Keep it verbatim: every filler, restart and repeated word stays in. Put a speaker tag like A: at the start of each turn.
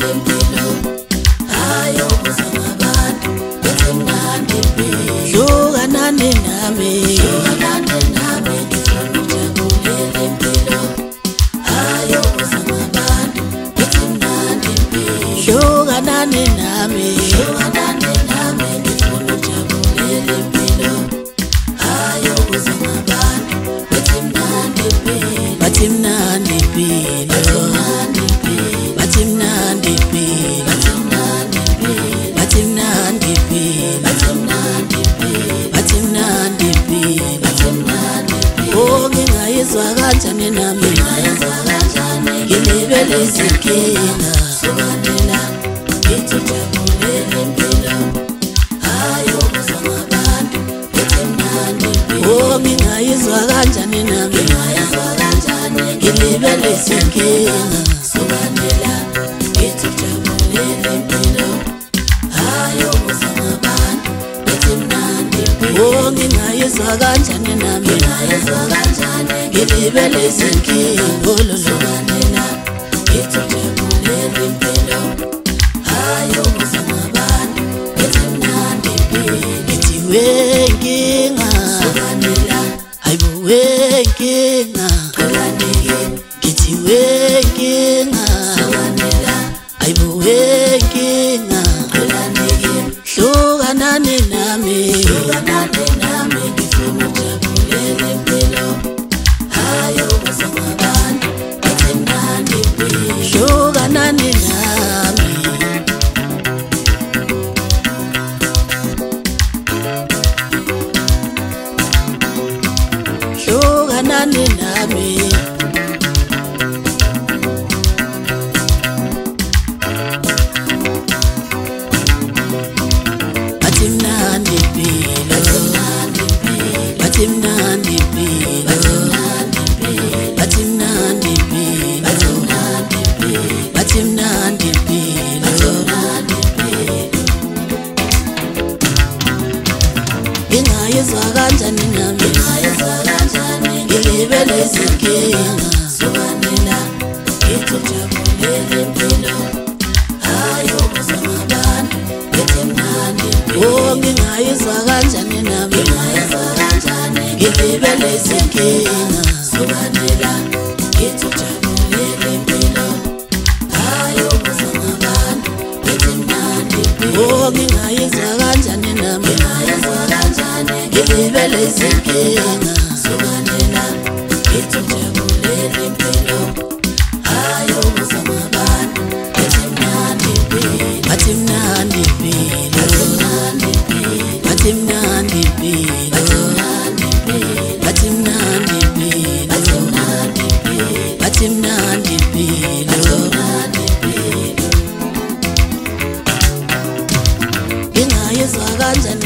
A: impilo hayo kusangabantu bethi mnandi impilo
B: hlukanani nami
A: hlukanani nami ngifuna ujabulela impilo hayo kusangabantu bethi mnandi impilo
B: hlukanani nami
A: hlukanani nami ngifuna ujabulela impilo hayo kusangabantu bethi mnandi impilo
B: bathi mnandi impilo bathi mnandi impilo bathi mnandi impilo bathi mnandi impilo oh ngingayizwa kanjani nami ngilibele izinkinga
A: sokanela ngithi ujabulela impilo hayo kusangabantu bethi mnandi impilo
B: oh ngingayizwa kanjani nami ngilibele izinkinga
A: sokanela ngithi ujabulela impilo hayo kusangabantu bethi mnandi impilo
B: oh ngingayizwa kanjani nami ngilibele izinkinga
A: sokanela ngithi ujabulela impilo hayo kusangabantu bethi mnandi impilo
B: ngithi wenkinga
A: sokanela
B: hayibo wenkinga
A: qolanike
B: ngithi wenkinga
A: sokanela
B: hayibo wenkinga
A: qolanike
B: hlukanani nami
A: hlukanani nami ngifuna ujabulela impilo hayo kusangabantu bethi mnandi impilo
B: hlukanani nami hlukanani nami bathi mnandi impilo bathi mnandi impilo bathi mnandi impilo bathi mnandi impilo ngingayizwa kanjani nami ngilibele izinkinga
A: sokanela ngithi ujabulela impilo hayo kusangabantu bethi mnandi impilo
B: oh ngingayizwa kanjani nami ngilibele izinkinga
A: sokanela ngithi ujabulela impilo hayo kusangabantu bethi mnandi impilo
B: oh ngingayizwa kanjani nami ngilibele izinkinga
A: sokanela ngithi ujabulela impilo hayo kusangabantu bethi mnandi impilo
B: bathi mnandi impilo bathi mnandi impilo bathi mnandi impilo bathi mnandi impilo ngingayizwa kanjani